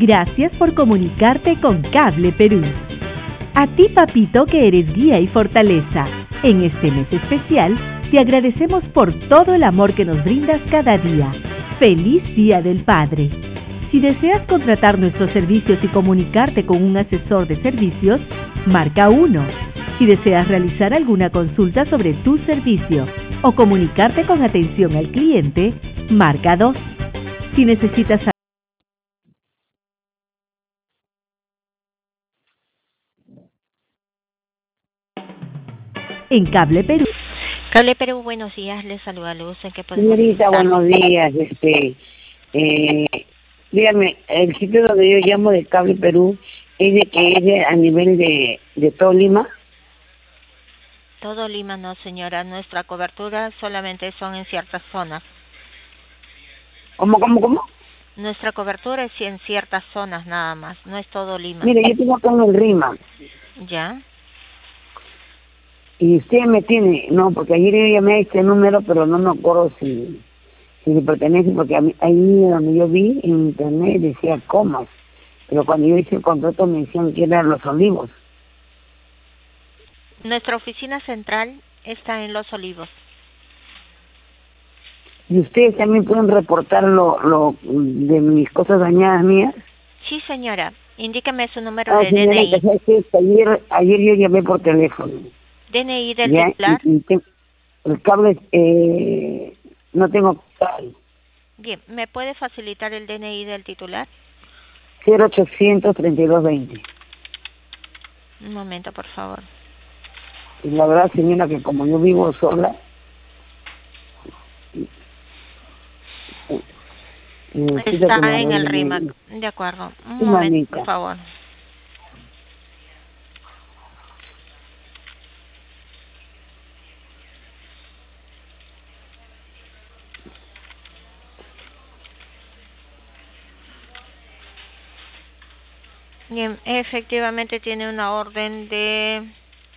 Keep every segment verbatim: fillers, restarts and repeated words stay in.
Gracias por comunicarte con Cable Perú. A ti, papito, que eres guía y fortaleza. En este mes especial, te agradecemos por todo el amor que nos brindas cada día. ¡Feliz Día del Padre! Si deseas contratar nuestros servicios y comunicarte con un asesor de servicios, marca uno. Si deseas realizar alguna consulta sobre tu servicio o comunicarte con atención al cliente, marca dos. Si necesitas en Cable Perú. Cable Perú, buenos días, les saluda Luz, ¿en qué podemos Señorita, ayudar? buenos días. Este, eh, dígame, el sitio donde yo llamo de Cable Perú es de que es de- a nivel de, de todo Lima. Todo Lima no, señora, nuestra cobertura solamente son en ciertas zonas. ¿Cómo, cómo, cómo? Nuestra cobertura es en ciertas zonas nada más, no es todo Lima. Mire, yo tengo acá en el RIMA ¿Ya? y usted me tiene, no, porque ayer yo llamé a este número, pero no me acuerdo si, si le pertenece, porque a mí, ahí donde yo vi en internet decía Comas, pero cuando yo hice el contrato me decían que eran Los Olivos. Nuestra oficina central está en Los Olivos. ¿Y ustedes también pueden reportar lo, lo de mis cosas dañadas mías? Sí, señora, indíqueme su número Ah, de señorita, D N I. ¿sabes qué? Ayer, ayer yo llamé por teléfono, D N I del ¿ya? titular. Y, y te- el cable, eh, no tengo cable. Bien, ¿me puede facilitar el D N I del titular? cero ochocientos treinta y dos veinte. Un momento, por favor. Y la verdad, señora, que como yo vivo sola, necesito que me Está en el arreglen RIMAC. ahí. De acuerdo. Un Sí, momento, mamita. por favor. Bien, efectivamente tiene una orden de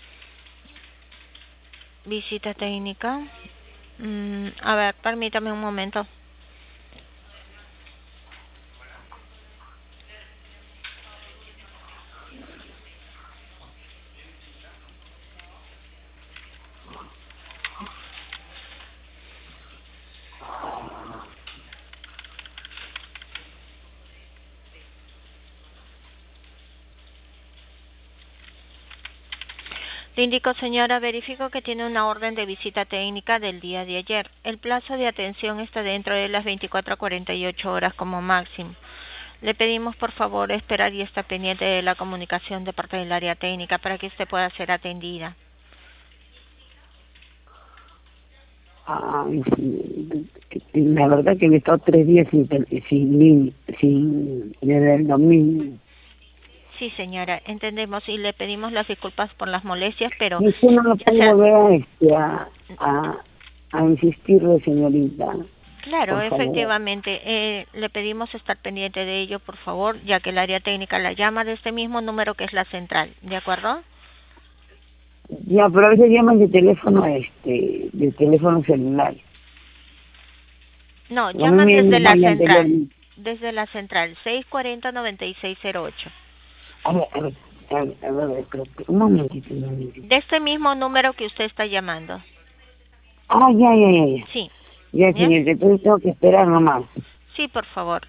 visita técnica. Mm, a ver, permítame un momento. Le indico, señora, verifico que tiene una orden de visita técnica del día de ayer. El plazo de atención está dentro de las veinticuatro a cuarenta y ocho horas como máximo. Le pedimos, por favor, esperar y estar pendiente de la comunicación de parte del área técnica para que usted pueda ser atendida. Ay, sí, la verdad que he estado tres días sin, tel- sin, lin- sin, desde el domingo. Sí, señora, entendemos y le pedimos las disculpas por las molestias, pero Y usted no me ya puede sea... volver a, este, a, a, a insistirle, señorita, Claro, por favor. efectivamente, eh, le pedimos estar pendiente de ello, por favor, ya que el área técnica la llama de este mismo número que es la central, ¿de acuerdo? Ya, pero a veces llaman de teléfono, este, de teléfono celular. No, A mí llaman me desde llamó la ya central, anteriormente. desde la central, seis cuatro cero, nueve seis cero ocho. A ver, a ver, a ver, a ver, a ver, creo que- un momentito, un momentito. De este mismo número que usted está llamando. Ah, ya, ya, ya, ya. Sí, Ya, ¿bien? señorita, entonces tengo que esperar nomás. Sí, por favor.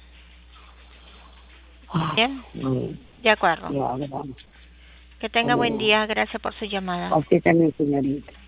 Ah, Bien, bueno, de acuerdo. ya, ahora vamos. Que Hasta tenga buen luego. día, gracias por su llamada. A usted también, señorita.